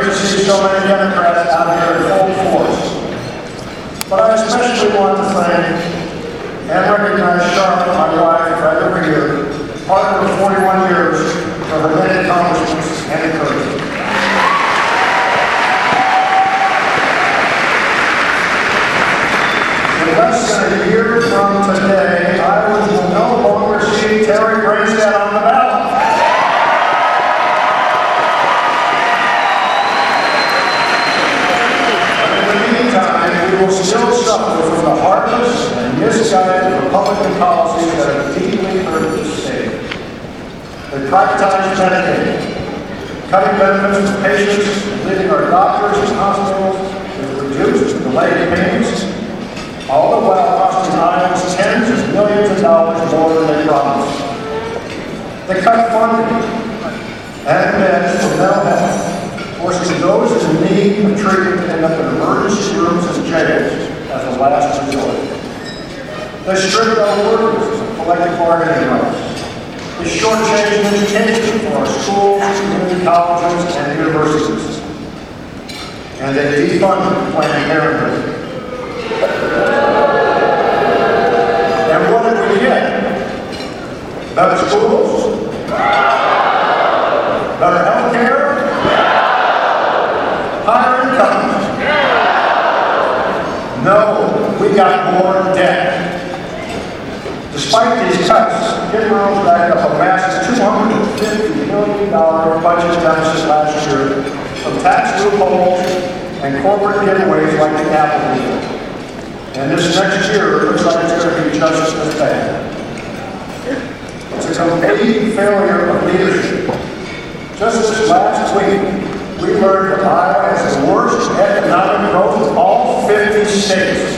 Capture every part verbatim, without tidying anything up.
great to see so many Democrats out here in full force. But I especially want to thank and recognize Charlotte, my wife, right over here, partner of forty-one years, for her many accomplishments and encouragement. In less than a year from today, Iowans will no longer see Terry Branstad on the ballot. We will still suffer from the heartless and misguided Republican policies that have deeply hurt this state. They privatize Medicaid, cutting benefits to patients, leaving our doctors and hospitals with reduced and delayed payments, all the while costing Iowans tens of millions of dollars more than they promised. They cut funding and beds for mental health, forcing those in need of treatment to end up in emergency rooms and jails as a last resort. They stripped our workers of collective bargaining rights. They shortchanged education for our schools, community colleges, and universities. And they defunded Planned Parenthood. And what did we get? Better schools? Better health care? Higher incomes? No, we got more debt. Despite these cuts, Jim Rose backed up a massive two hundred fifty million dollars budget deficit last year from tax loopholes and corporate giveaways like the Apple deal. And this next year, it looks like it's going to be just as bad. It's a complete failure of leadership. Just this last week, we learned that Iowa has the worst economic growth of all fifty states.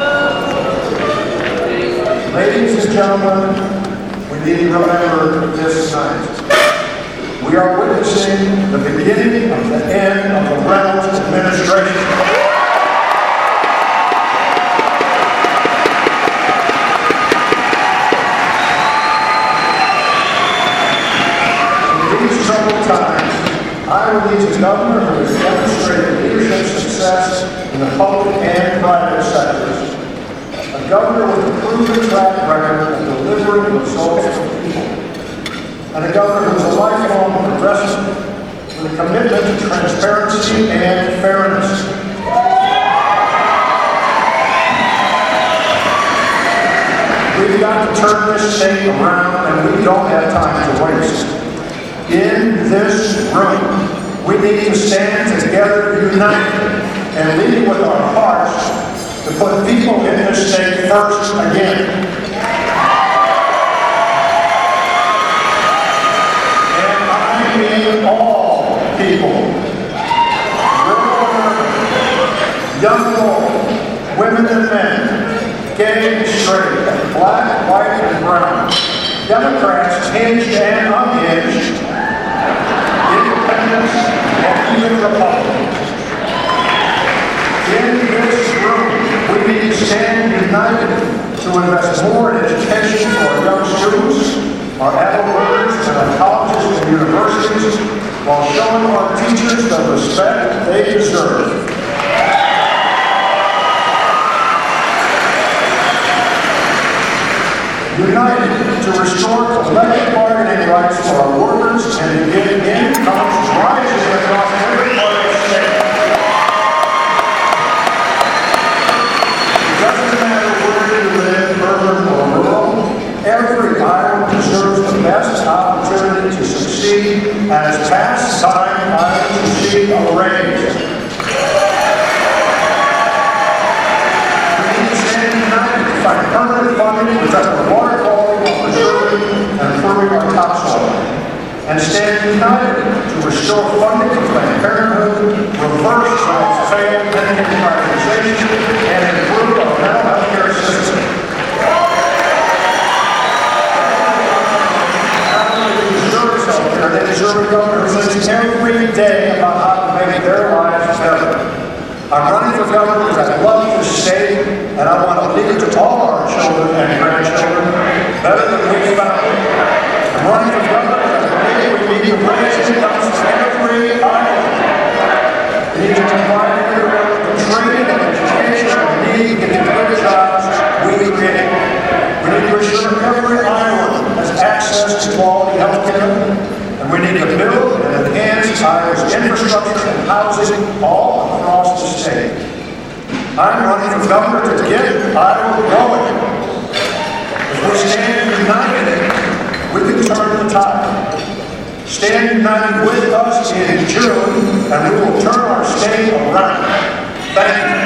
Ladies and gentlemen, we need to remember this night. We are witnessing the beginning of the end of the Reynolds administration. In these troubled times, Iowa needs a governor who has demonstrated leadership success in the public and private sectors. A governor with a proven track record of delivering results for people. And a governor who is a lifelong progressive with a commitment to transparency and fairness. We've got to turn this state around, and we don't have time to waste. In this room, we need to stand together, united, and lead with our hearts to put people in this state first again. And I mean all people. Young and old, women and men, gay and straight, black, white, and brown, Democrats hinged and unhinged, independents, and even Republicans. In this room, we need to stand united to invest more in education for our young students, our adult learners, and our colleges and universities, while showing our teachers the respect they deserve. United to restore collective bargaining rights for our workers and to get incomes rising across every part of the state. It doesn't matter where you live, urban or rural, every Iowan deserves the best opportunity to succeed, and it's past time Iowa to see a raise. We need to stand united to find permanent funding, protect our water quality while preserving and improving our topsoil, and stand united to restore funding to Planned Parenthood, reverse Trump's failed Medicaid privatization, and improve our mental health care system. They deserve health care. They deserve a governor who thinks every day about how to make their lives better. I'm running for governor because I love this state, and I want to leave it to all our children and grandchildren better than we found it. I'm running for governor because I believe we need to raise incomes for every Iowan. healthcare, and we need to build and enhance Iowa's infrastructure and housing all across the state. I'm running for governor to get Iowa growing. If we stand united, we can turn the tide. Stand united with us in June, and we will turn our state around. Thank you.